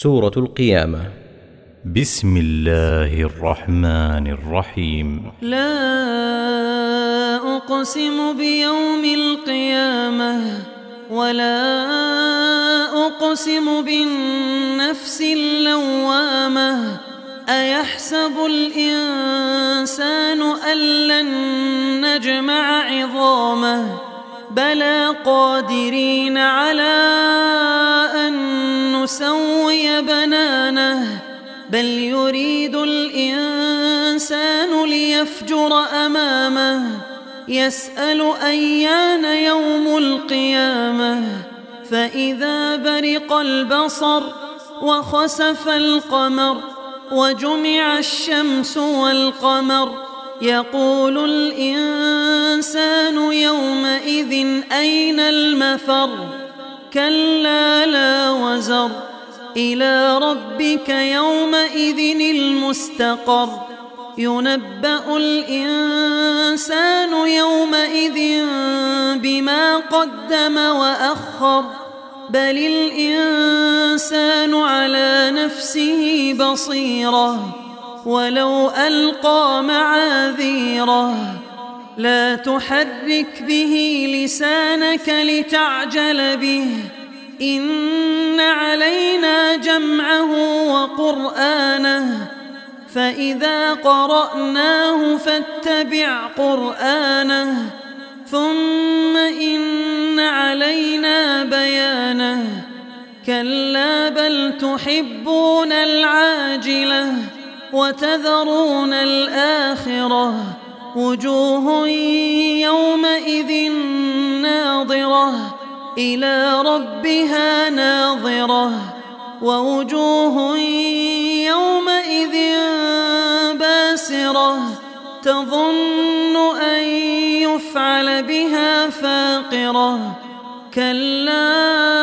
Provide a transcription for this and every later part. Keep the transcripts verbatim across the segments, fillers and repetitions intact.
سورة القيامة. بسم الله الرحمن الرحيم. لا أقسم بيوم القيامة ولا أقسم بالنفس اللوامة أيحسب الإنسان أن لن نجمع عظامه بلى قادرين على أن نسوي بنانه بل يريد الإنسان ليفجر أمامه يسأل أيان يوم القيامة فإذا برق البصر وخسف القمر وجمع الشمس والقمر يقول الإنسان يومئذ أين المفر كلا لا وزر إلى ربك يومئذ المستقر ينبأ الإنسان يومئذ بما قدم وأخر بل الإنسان على نفسه بصيرة ولو ألقى معاذيره لا تحرك به لسانك لتعجل به إن علينا جمعه وقرآنه فإذا قرأناه فاتبع قرآنه ثم إن علينا بيانه كلا بل تحبون العاجلة وتذرون الآخرة وجوه يومئذ ناظرة إلى ربها ناظرة ووجوه يومئذ باسرة تظن أن يفعل بها فاقرة كلا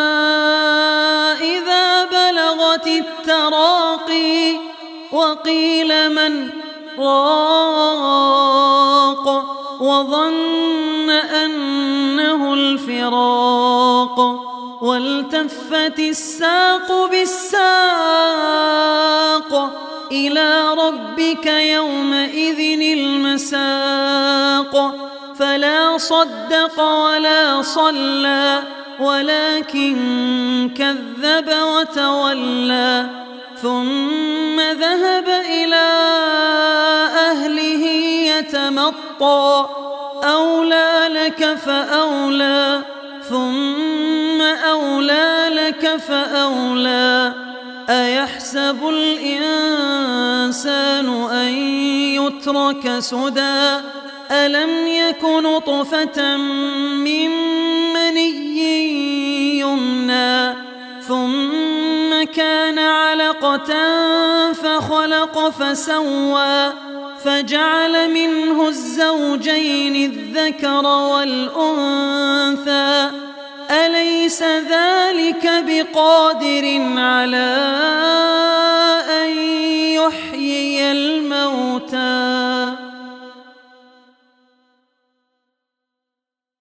إذا بلغت التراقي وقيل من راق وظن أنه الفراق والتفت الساق بالساق إلى ربك يومئذ المساق فلا صدق ولا صلى ولكن كذب وتولى ثم ذهب إلى أهله يتمطى أولى لك فأولى ثم أولى لك فأولى أيحسب الإنسان أن يترك سدى ألم يك نطفة من مني يمنى ثم كان علقة فخلق فسوى فجعل منه الزوجين الذكر والأنثى أليس ذلك بقادر على